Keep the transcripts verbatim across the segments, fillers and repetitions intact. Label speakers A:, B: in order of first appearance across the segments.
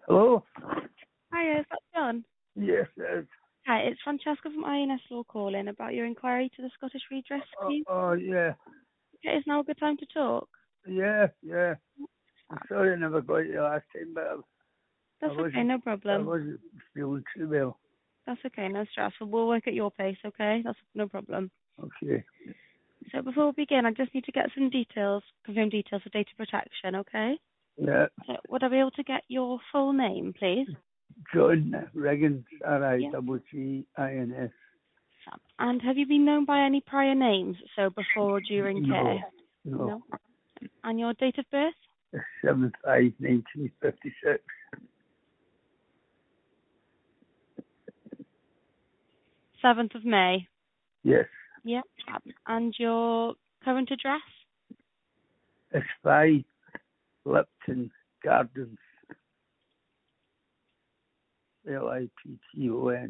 A: Hello?
B: Hi, is that John?
A: Yes, yes.
B: Hi, it's Francesca from I N S Law calling about your inquiry to the Scottish Redress
A: Oh,
B: Scheme.
A: oh, yeah.
B: Okay, is now a good time to talk?
A: Yeah, yeah. I'm
B: Fab.
A: sorry I never got you last time, but I, I
B: That's okay,
A: wasn't,
B: no
A: I
B: problem.
A: wasn't feeling too well.
B: That's okay, no stress. We'll we'll work at your pace, okay? That's no problem.
A: Okay.
B: So before we begin, I just need to get some details, confirm details for data protection, okay?
A: Yeah.
B: So would I be able to get your full name, please?
A: John Riggins, R I
B: Yeah.
A: T T I N S.
B: Fab. And have you been known by any prior names, so before or during
A: No,
B: care?
A: no.
B: No. And your date of birth?
A: seven five nineteen fifty-six.
B: seventh of May.
A: Yes.
B: Yep. Fab. And your current address?
A: It's five Lipton Gardens, L I P T O N.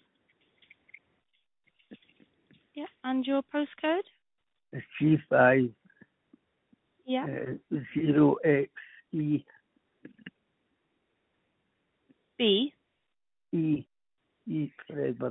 B: Yeah. And your postcode?
A: It's G five
B: Yeah.
A: uh, zero X E
B: B.
A: E E Fredbird.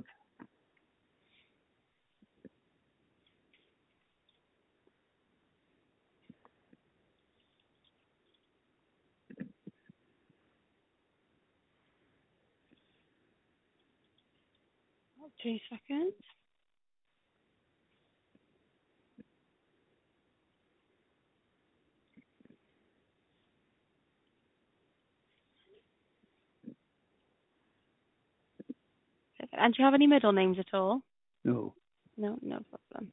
B: Two seconds. And do you have any middle names at all?
A: No.
B: No, no problem.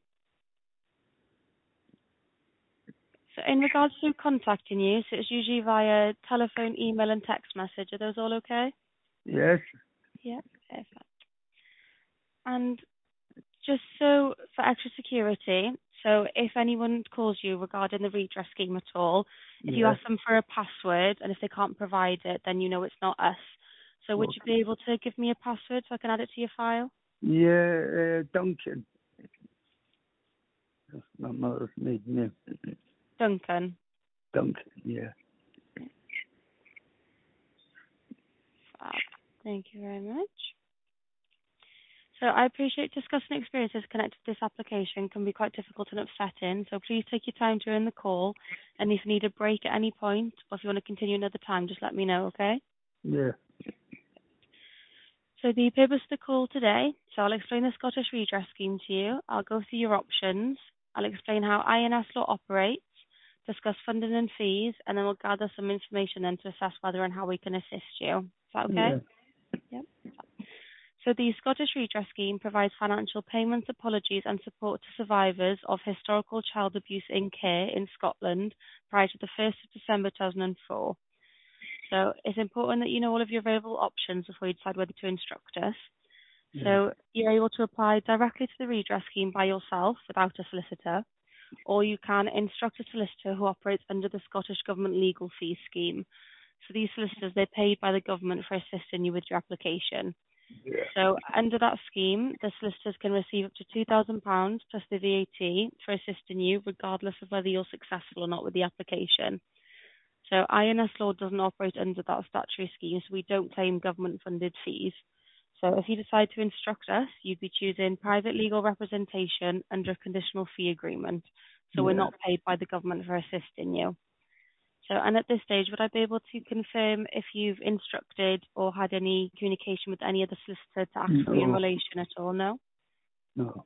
B: So in regards to contacting you, so it's usually via telephone, email, and text message. Are those all okay?
A: Yes.
B: Yeah. Perfect. And just so for extra security, so if anyone calls you regarding the redress scheme at all, if you
A: Yes.
B: ask them for a password and if they can't provide it, then you know it's not us. So would you
A: Okay.
B: be able to give me a password so I can add it to your file?
A: Yeah, uh, Duncan. That's my mother's maiden name.
B: Duncan.
A: Duncan, yeah.
B: Fab. Thank you very much. So I appreciate discussing experiences connected to this application can be quite difficult and upsetting, so please take your time during the call, and if you need a break at any point, or if you want to continue another time, just let me know, okay?
A: Yeah.
B: So the purpose of the call today, so I'll explain the Scottish Redress Scheme to you, I'll go through your options, I'll explain how I N S law operates, discuss funding and fees, and then we'll gather some information then to assess whether and how we can assist you. Is that okay?
A: Yeah.
B: Yep. So the Scottish Redress Scheme provides financial payments, apologies and support to survivors of historical child abuse in care in Scotland prior to the first of December two thousand four. So it's important that you know all of your available options before you decide whether to instruct us.
A: Yeah.
B: So you're able to apply directly to the redress scheme by yourself without a solicitor, or you can instruct a solicitor who operates under the Scottish Government Legal Fees Scheme. So these solicitors, they're paid by the government for assisting you with your application.
A: Yeah.
B: So under that scheme, the solicitors can receive up to two thousand pounds plus the V A T for assisting you, regardless of whether you're successful or not with the application. So I N S law doesn't operate under that statutory scheme, so we don't claim government-funded fees. So if you decide to instruct us, you'd be choosing private legal representation under a conditional fee agreement. So we're
A: Yeah.
B: not paid by the government for assisting you. So, and at this stage, would I be able to confirm if you've instructed or had any communication with any other solicitor to ask for you in
A: No.
B: relation at all? No?
A: No.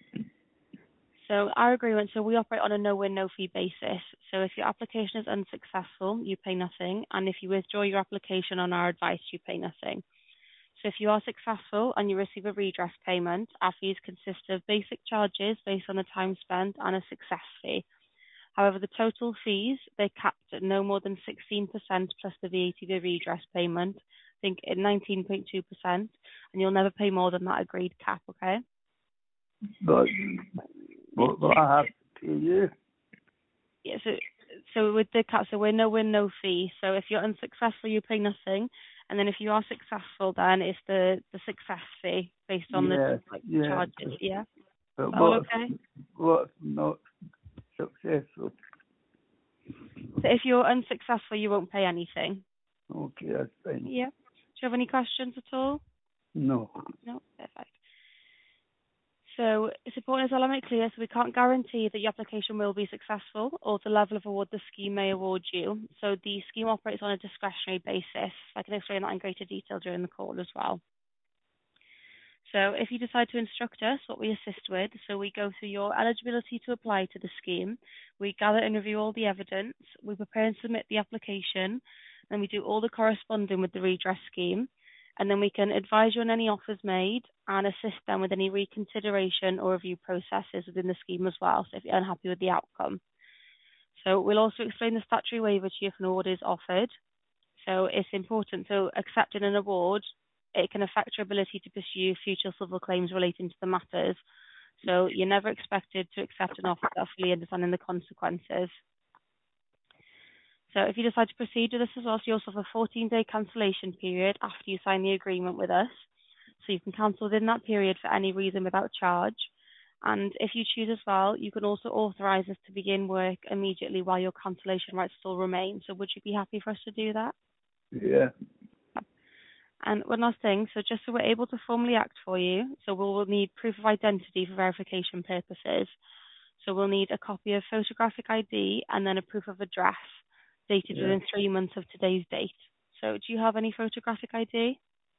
B: So our agreement, so we operate on a no-win, no-fee basis. So if your application is unsuccessful, you pay nothing. And if you withdraw your application on our advice, you pay nothing. So if you are successful and you receive a redress payment, our fees consist of basic charges based on the time spent and a success fee. However, the total fees, they're capped at no more than sixteen percent plus the V A T, the redress payment, I think at nineteen point two percent, and you'll never pay more than that agreed cap, okay?
A: But
B: Yeah.
A: what will I have to pay you?
B: Yeah, so, so with the cap, so we're no win, no fee. So if you're unsuccessful, you pay nothing. And then if you are successful, then it's the, the success fee based on the
A: Yeah.
B: like
A: Yeah.
B: charges, yeah?
A: But
B: All
A: what if,
B: okay?
A: what if not successful?
B: So if you're unsuccessful, you won't pay anything.
A: Okay, that's fine.
B: Yeah. Do you have any questions at all?
A: No.
B: No? Perfect. So it's important as well I make clear, so we can't guarantee that your application will be successful or the level of award the scheme may award you. So the scheme operates on a discretionary basis. I can explain that in greater detail during the call as well. So if you decide to instruct us, what we assist with, so we go through your eligibility to apply to the scheme, we gather and review all the evidence, we prepare and submit the application, then we do all the corresponding with the redress scheme, and then we can advise you on any offers made and assist them with any reconsideration or review processes within the scheme as well, so if you're unhappy with the outcome. So we'll also explain the statutory waiver to you if an award is offered. So it's important. So accepting an award, it can affect your ability to pursue future civil claims relating to the matters. So you're never expected to accept an offer without fully understanding the consequences. So if you decide to proceed with this as well, so you also have a fourteen-day cancellation period after you sign the agreement with us. So you can cancel within that period for any reason without charge. And if you choose as well, you can also authorise us to begin work immediately while your cancellation rights still remain. So would you be happy for us to do that?
A: Yeah.
B: And one last thing, so just so we're able to formally act for you, so we'll need proof of identity for verification purposes. So we'll need a copy of photographic I D and then a proof of address dated
A: Yeah.
B: within three months of today's date. So do you have any photographic I D?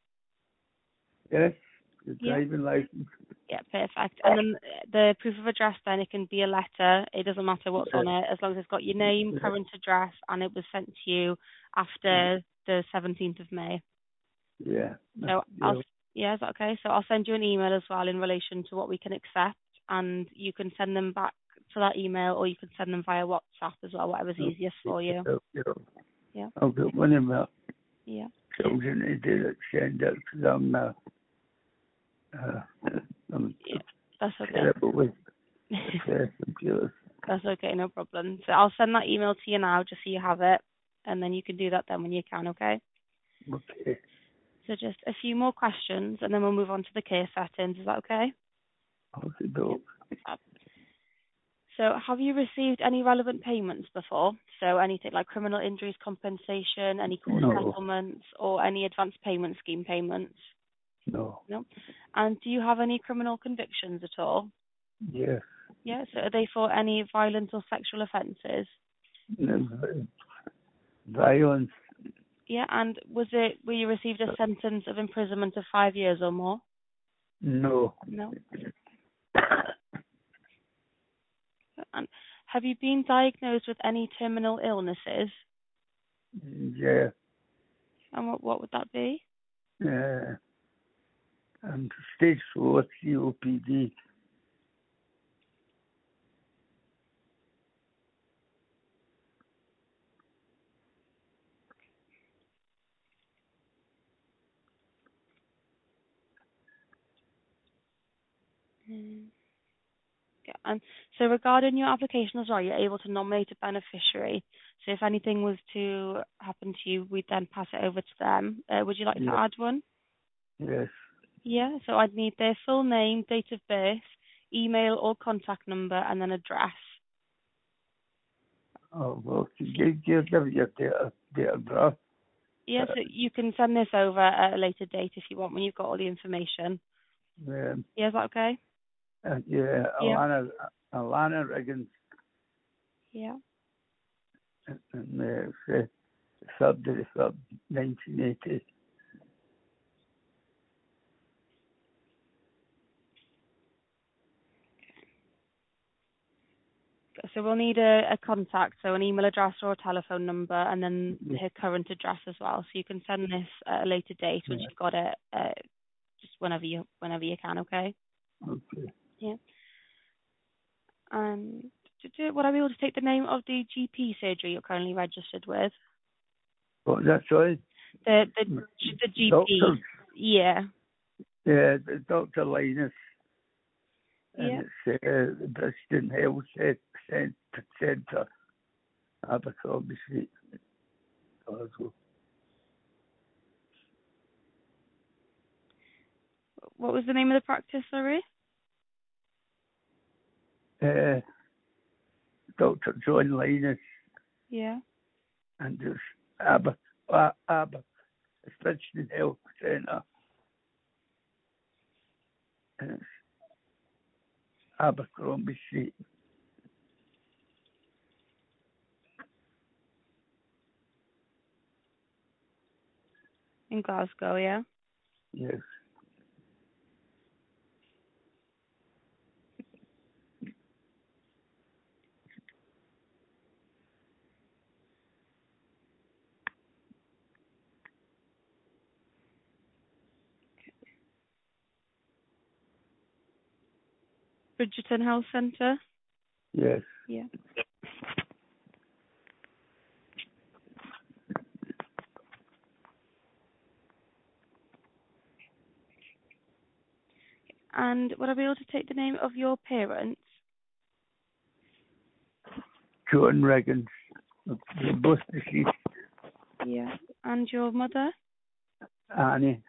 A: Yes. The
B: Yeah.
A: driving license.
B: Yeah, perfect. And then the proof of address, then it can be a letter. It doesn't matter what's
A: Yeah.
B: on it, as long as it's got your name,
A: Yeah.
B: current address, and it was sent to you after the seventeenth of May.
A: Yeah.
B: So
A: Yeah.
B: I'll, yeah, is that okay? So I'll send you an email as well in relation to what we can accept, and you can send them back to that email, or you can send them via WhatsApp as well, whatever's easiest for you.
A: Yeah.
B: Yeah.
A: I've got one of my
B: Yeah.
A: children who did it, send it because I'm, uh, uh, I'm
B: Yeah. That's okay.
A: terrible with the computers.
B: That's okay, no problem. So I'll send that email to you now, just so you have it, and then you can do that then when you can, okay?
A: Okay.
B: So just a few more questions, and then we'll move on to the case settings. Is that okay?
A: Okay, go.
B: Fab. So have you received any relevant payments before? So anything like criminal injuries compensation, any court
A: No.
B: settlements, or any advance payment scheme payments?
A: No.
B: No. And do you have any criminal convictions at all?
A: Yes.
B: Yeah. So are they for any violent or sexual offences?
A: Violence.
B: Yeah. And was it were you received a sentence of imprisonment of five years or more?
A: No.
B: No. And have you been diagnosed with any terminal illnesses?
A: Yeah.
B: And what what would that be?
A: Uh, and stage four C O P D.
B: Mm. Okay. And so regarding your application as well, you're able to nominate a beneficiary. So if anything was to happen to you, we'd then pass it over to them. Uh, would you like
A: Yeah.
B: to add one?
A: Yes.
B: Yeah. So I'd need their full name, date of birth, email or contact number, and then address.
A: Oh, well, give, give them your data, data birth.
B: Yeah. So you can send this over at a later date if you want, when you've got all the information.
A: Um,
B: Yeah. Is that okay?
A: uh, yeah,
B: Yeah.
A: Alana, Alana Riggins,
B: Yeah.
A: and uh, the third of the third, nineteen eighty.
B: So we'll need a, a contact, so an email address or a telephone number, and then her current address as well. So you can send this at a later date once
A: Yeah.
B: you've got it, uh, just whenever you whenever you can. Okay.
A: Okay.
B: Yeah. And to do, would I be able to take the name of the G P surgery you're currently registered with?
A: Well, that's right.
B: The the the G P.
A: Doctor,
B: Yeah.
A: yeah, the Doctor Linus,
B: Yeah.
A: and it's uh, the Bristol Health Centre, Centre, Abercrombie Street, Glasgow.
B: What was the name of the practice, sorry?
A: Uh, Doctor John Linus,
B: Yeah.
A: and there's Aber, uh, Aber, especially health centre. And it's Abercrombie Street.
B: In Glasgow, yeah?
A: Yes.
B: Bridgerton Health Centre?
A: Yes.
B: Yeah. And would I be able to take the name of your parents?
A: John Reagan. They're both deceased.
B: Yeah. And your mother?
A: Annie.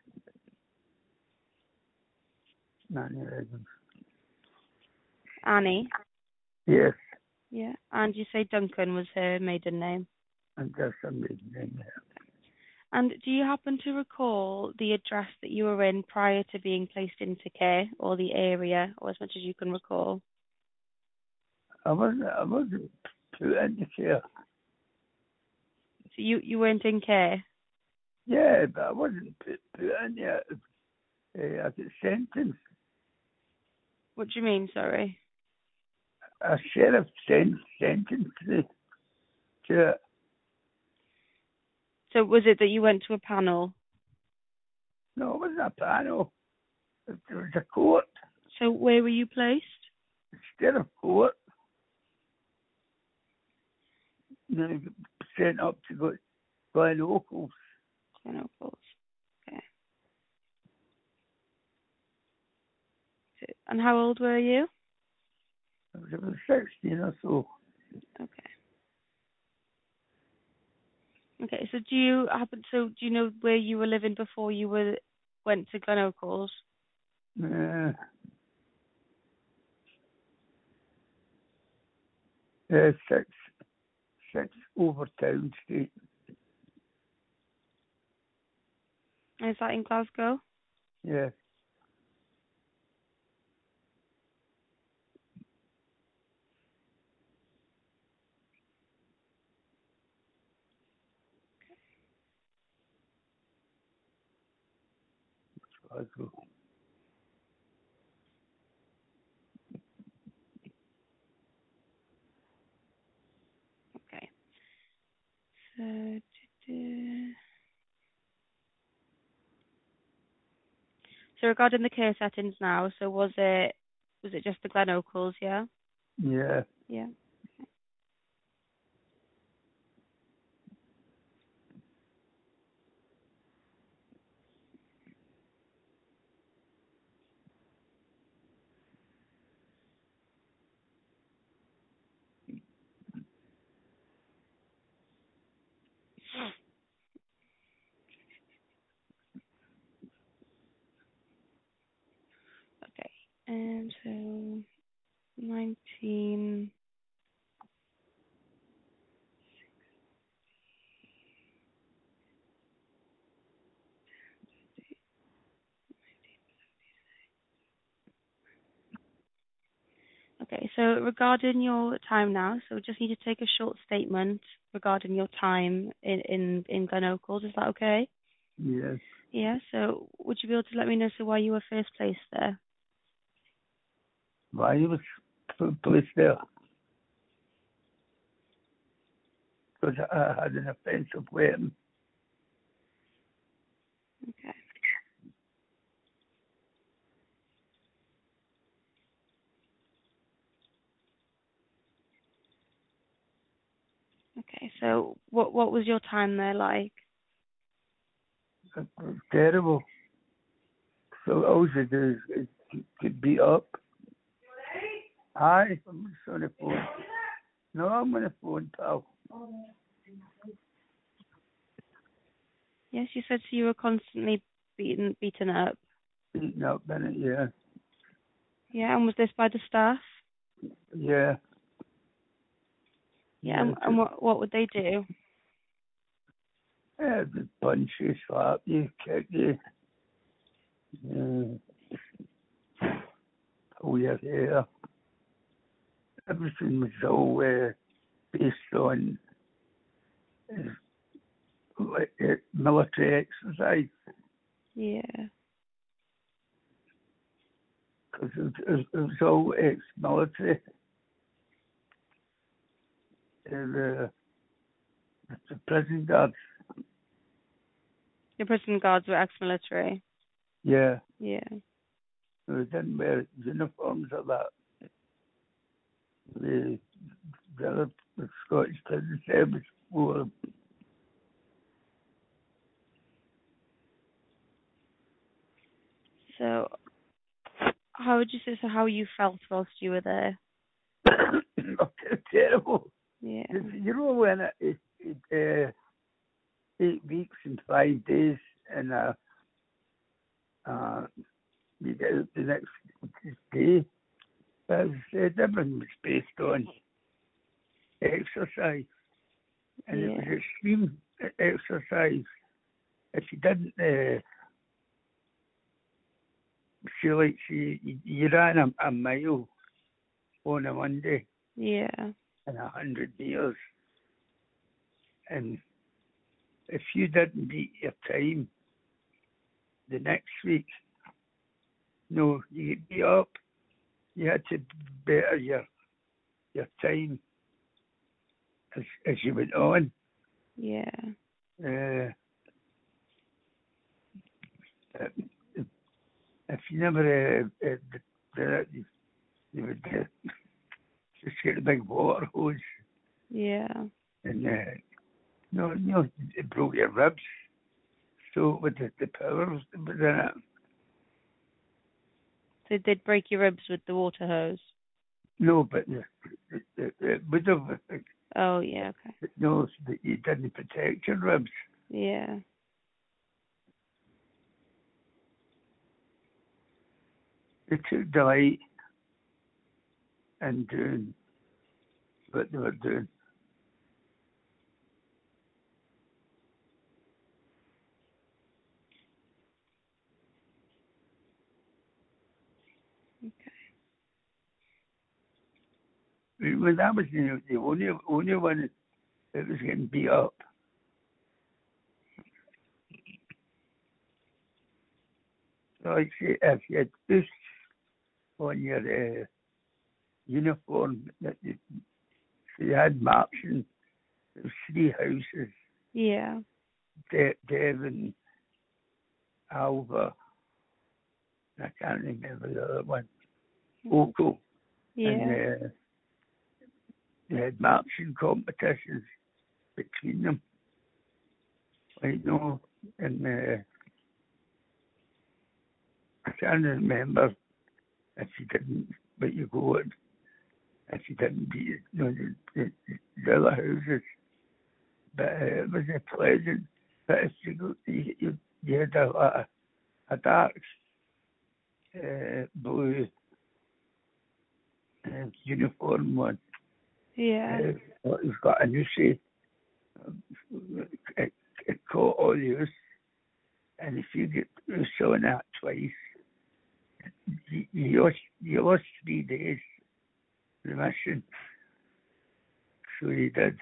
A: Annie Reagan.
B: Annie?
A: Yes.
B: Yeah. And you say Duncan was her maiden name?
A: And that's a maiden name there.
B: And do you happen to recall the address that you were in prior to being placed into care, or the area, or as much as you can recall?
A: I wasn't, I wasn't put into care.
B: So you, you weren't in care?
A: Yeah, but I wasn't put, put in yet. Uh, I got sentenced.
B: What do you mean, sorry?
A: A sheriff sent, sentenced me to it.
B: So was it that you went to a panel?
A: No, it wasn't a panel. It was a court.
B: So where were you placed?
A: Instead of court. And then I got sent up to go by locals.
B: Glenorchalls. Okay. So- And how old were you?
A: I was about sixteen or so.
B: Okay. Okay, so do you happen, so do you know where you were living before you were went to Glenorchalls?
A: Uh, uh, six, six Overtown Street.
B: Is that in Glasgow?
A: Yeah. Glasgow.
B: Okay. So, du-du. So regarding the care settings now, so was it was it just the Glenorchalls, yeah?
A: Yeah.
B: Yeah. Okay. And so nineteen. Okay, so regarding your time now, so we just need to take a short statement regarding your time in in in Glenorchalls. Is that okay?
A: Yes.
B: Yeah. So would you be able to let me know so why you were first placed there?
A: Why he was put placed there? Because I had an offensive weapon.
B: Okay. Okay. So what what was your time there like?
A: It was terrible. So all you do is, is get beat up. Hi, I'm just on the phone. No, I'm on the phone, pal.
B: Yes, you said so you were constantly beaten beaten up.
A: Beaten up, innit? Yeah.
B: Yeah, and was this by the staff?
A: Yeah.
B: Yeah, and,
A: Yeah.
B: and what what would they do?
A: Uh, the punch you, slap you, kick you, uh, pull your hair. Everything was all uh, based on uh, like, uh, military exercise.
B: Yeah.
A: Because it, was- it, was- it was all ex-military. And, uh, the prison guards,
B: Your prison guards were ex-military.
A: yeah,
B: Yeah.
A: they didn't wear uniforms or that. The, the other the Scottish prison service wore them.
B: So, how would you say, so how you felt whilst you were there?
A: It's terrible.
B: Yeah.
A: You know when it, it, it uh, eight weeks and five days and uh, uh, you get out the next day. As I said, everything was based on exercise, and
B: Yeah.
A: it was extreme exercise. If you didn't, uh, she like she you ran a, a mile on a Monday
B: Yeah.
A: and a hundred meters, and if you didn't beat your time the next week, no, you get beat up. You had to better your your time as as you went on.
B: Yeah.
A: Uh, if you never uh, uh, did it, you, you would uh, just get a big water hose
B: Yeah.
A: and uh, no, you know, it broke your ribs. So with the, the powers within it,
B: So they'd break your ribs with the water hose?
A: no, but the, the, the, the would have,
B: Oh, yeah, okay.
A: no, that you didn't protect your ribs.
B: Yeah.
A: They took delight in doing what they were doing. When I was you know, the only only one that was getting beat up, like say, if you had boots on your uh, uniform, that you, so you had marks in there was three houses,
B: Yeah.
A: De- Devon, Alva, I can't remember the other one, Oakville, and
B: Yeah.
A: uh, they had marching competitions between them. I know, and uh, I can't remember if you didn't, but you go in, if you didn't beat you know, the, the, the other houses. But uh, it was a pleasant. But if you go, you, you, you had a, a, a dark uh, blue uh, uniform one.
B: Yeah.
A: Uh, well, he's got a new shape. It, it caught all use, and if you get use on that twice, you, you lost you lost three days remission. So he did.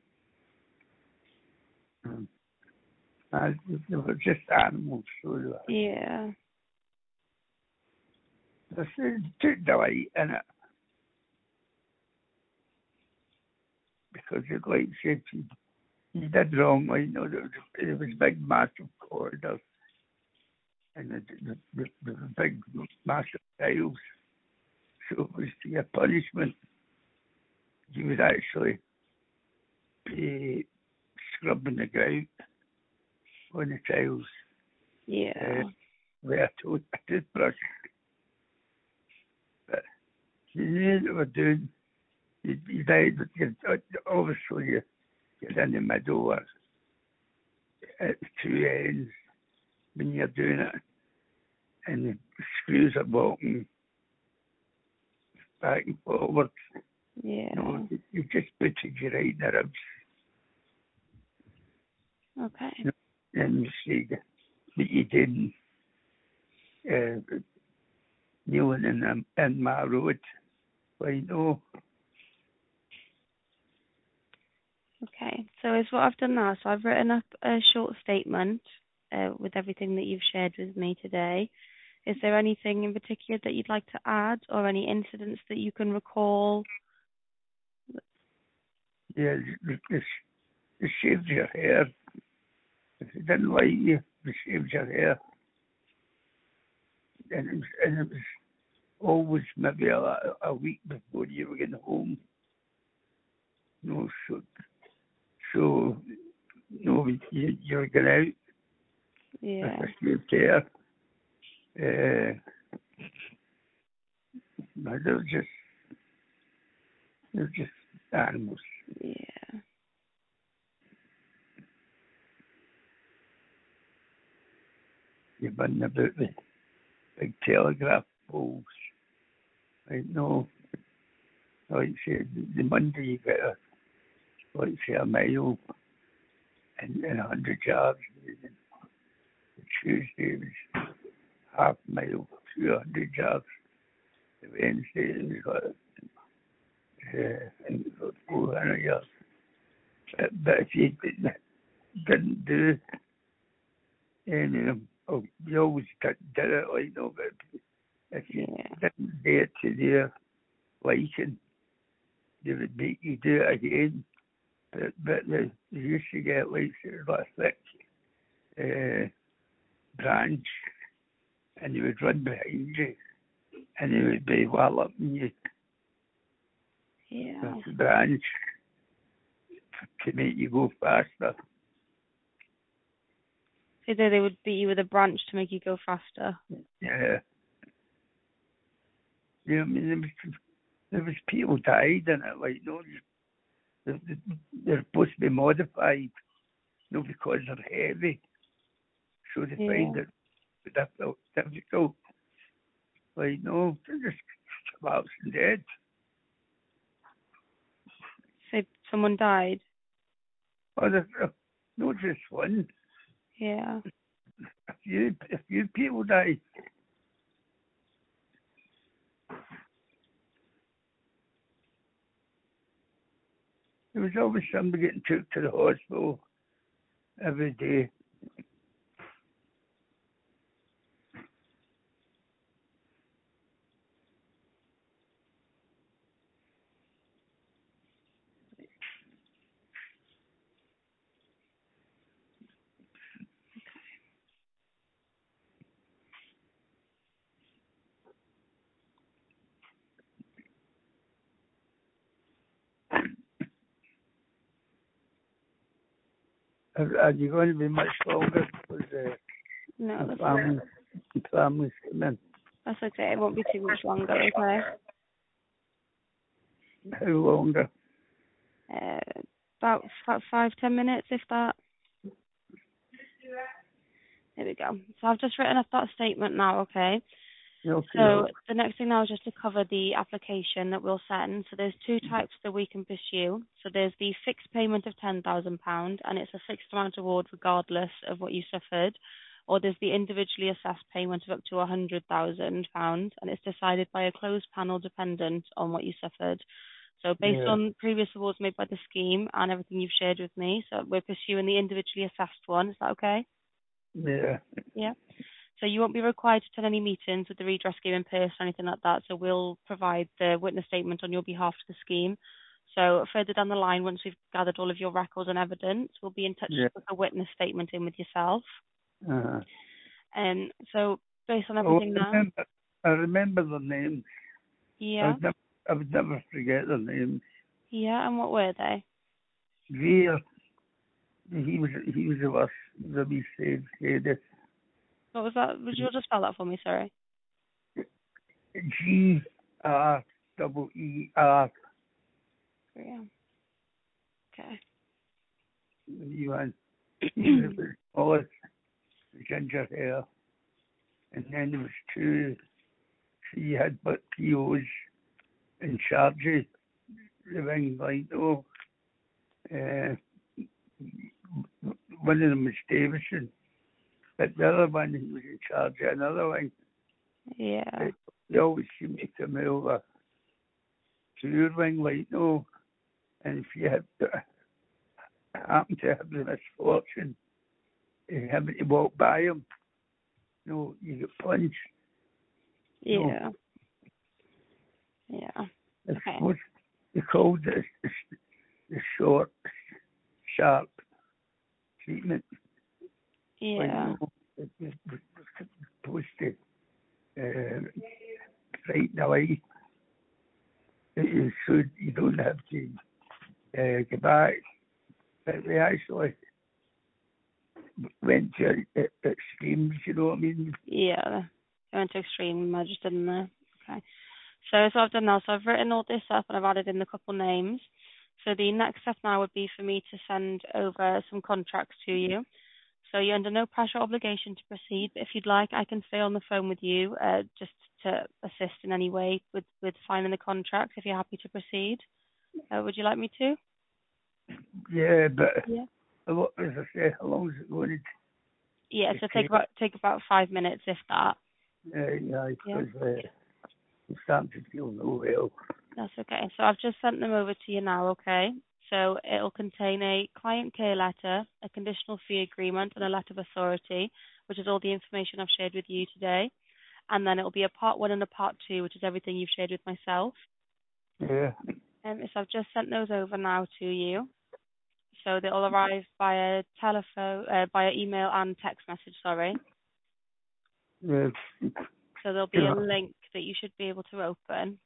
A: Um, and they were just animals, so they were.
B: Yeah.
A: They took delight in it because it like said he, he did wrong. You know, there was, there was big, massive corridors and the, the, the, the big, massive tiles. So it was to get punishment. You would actually be scrubbing the ground on the tiles
B: Yeah.
A: uh, with a, tooth, a toothbrush. But you knew they were doing. You, you died, but you, obviously you, you're in the middle or at the two ends when you're doing it, and the screws are walking back and forward.
B: Yeah.
A: You know, you just put your right in the ribs.
B: Okay.
A: You know, and you see that you didn't uh, kneeling in, um, in my road. I know.
B: Okay, so it's what I've done now. So I've written up a short statement uh, with everything that you've shared with me today. Is there anything in particular that you'd like to add, or any incidents that you can recall?
A: Yeah, it, it, it shaved your hair. If it didn't like you, it shaved your hair. And it was, and it was always maybe a, a week before you were getting home. No, so, so no, you, you're going out
B: Yeah.
A: with a shaved hair. Uh, but they're just, they're just animals.
B: Yeah.
A: You've been about the big telegraph poles. I know, like say, the Monday you get a, like say, a mile and, and a hundred yards. The Tuesday was half mile, two hundred yards. The Wednesday was like, uh, I think it was four hundred yards. But, but if you didn't, didn't do any of them, oh, you always did, did it, like, no, but if you
B: Yeah.
A: didn't do it to their liking, they would make you do it again. But, but they, they used to get like sort of a thick uh, branch, and they would run behind you, and they would be walloping you
B: Yeah.
A: with the branch to make you go faster.
B: So they they would beat you with a branch to make you go faster.
A: Yeah. You know, I mean, there was, there was people died in it, like, no, they're, they're supposed to be modified, no, because they're heavy. So they
B: Yeah.
A: find it difficult, difficult. Like, no, they're just collapsing dead.
B: So someone died.
A: Oh, there's uh, not just one.
B: Yeah.
A: A few, a few people died. There was always somebody getting took to the hospital every day. Are, are you going to be much longer? Because uh,
B: No,
A: the
B: that's
A: family, the family's coming.
B: that's okay. It won't be too much longer. Okay.
A: How longer?
B: Uh, about about five ten minutes, if that. There we go. So I've just written up that statement now. Okay.
A: Okay,
B: So the next thing now is just to cover the application that we'll send. So there's two types that we can pursue. So there's the fixed payment of ten thousand pounds, and it's a fixed amount award regardless of what you suffered. Or there's the individually assessed payment of up to one hundred thousand pounds, and it's decided by a closed panel dependent on what you suffered. So based
A: yeah,
B: on previous awards made by the scheme and everything you've shared with me, so we're pursuing the individually assessed one. Is that okay?
A: yeah,
B: Yeah. So you won't be required to attend any meetings with the redress scheme in person or anything like that. So we'll provide the witness statement on your behalf to the scheme. So further down the line, once we've gathered all of your records and evidence, we'll be in touch
A: yeah.
B: with a witness statement in with yourself.
A: Uh-huh.
B: And so based on
A: Oh,
B: everything
A: I
B: now,
A: remember, I remember the names. I
B: yeah,
A: would never, I would never forget the names.
B: yeah, and what were they?
A: Greer, he was, he was the worst that we said, said it.
B: What was that? Would you just spell that for me? Sorry.
A: G R double E R.
B: Yeah. Okay.
A: You had, he was a bit smallest, ginger hair. And then there was two, she had but P Os in charge of the ring, like, oh, uh, one of them was Davison, but the other one, he was in charge of another one.
B: Yeah.
A: They always seem to come over to your wing, like, no. And if you have to, happen to have the misfortune of having to walk by him, you know, you get punched.
B: Yeah.
A: No.
B: Yeah.
A: It's
B: Okay.
A: what they call the, the, the short, sharp treatment.
B: Yeah.
A: Like, you know, it, it, it, it's supposed to uh, frighten away. It, so you don't have to uh, get back. But they actually went to uh, extremes, you know what I mean?
B: Yeah. I went to extreme measures, didn't I? Okay. So, so I've done now. So I've written all this up and I've added in a couple names. So the next step now would be for me to send over some contracts to you. So you're under no pressure or obligation to proceed. But if you'd like, I can stay on the phone with you uh, just to assist in any way with, with signing the contract if you're happy to proceed. Uh, would you like me to?
A: Yeah, but
B: Yeah.
A: a lot, as I say, how long is it going
B: Yeah,
A: to
B: so take
A: take?
B: about take about five minutes if that.
A: Uh, yeah,
B: Yeah.
A: because uh, I'm starting to feel no well.
B: That's okay. So I've just sent them over to you now, okay? So it'll contain a client care letter, a conditional fee agreement, and a letter of authority, which is all the information I've shared with you today. And then it'll be a part one and a part two, which is everything you've shared with myself.
A: Yeah,
B: Um, so I've just sent those over now to you. So they'll arrive via telephone, uh, via email and text message, sorry.
A: yeah,
B: So there'll be a
A: yeah.
B: link that you should be able to open.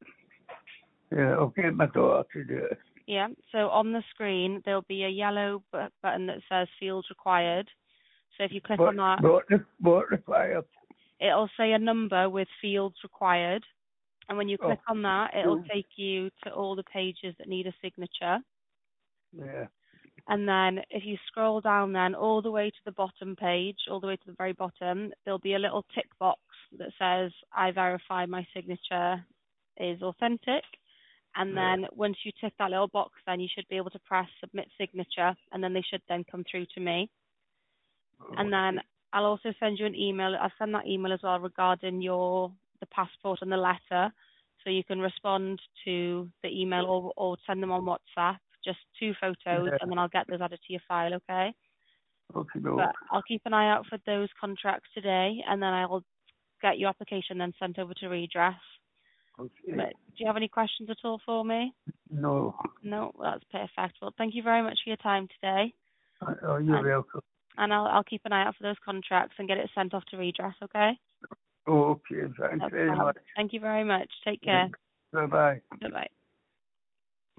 A: Yeah, I'll get my daughter to do it.
B: Yeah, so on the screen, there'll be a yellow bu- button that says fields required. So if you click
A: What,
B: on that,
A: what, what required?
B: it'll say a number with fields required. And when you
A: Oh,
B: click on that, it'll
A: no.
B: take you to all the pages that need a signature.
A: Yeah,
B: And then if you scroll down then all the way to the bottom page, all the way to the very bottom, there'll be a little tick box that says, I verify my signature is authentic. And
A: yeah.
B: then once you tick that little box, then you should be able to press submit signature, and then they should then come through to me. And then I'll also send you an email. I'll send that email as well regarding your the passport and the letter, so you can respond to the email or or send them on WhatsApp, just two photos,
A: Yeah,
B: and then I'll get those added to your file. Okay.
A: okay, no.
B: But I'll keep an eye out for those contracts today, and then I will get your application then sent over to redress.
A: Okay,
B: But do you have any questions at all for me?
A: no.
B: No, that's perfect. Well, thank you very much for your time today,
A: Oh, you're
B: and
A: welcome.
B: and I'll I'll keep an eye out for those contracts and get it sent off to redress. Okay.
A: Okay, thanks
B: That's
A: very
B: fine.
A: much.
B: Thank you very much. Take care.
A: Bye-bye.
B: Bye bye.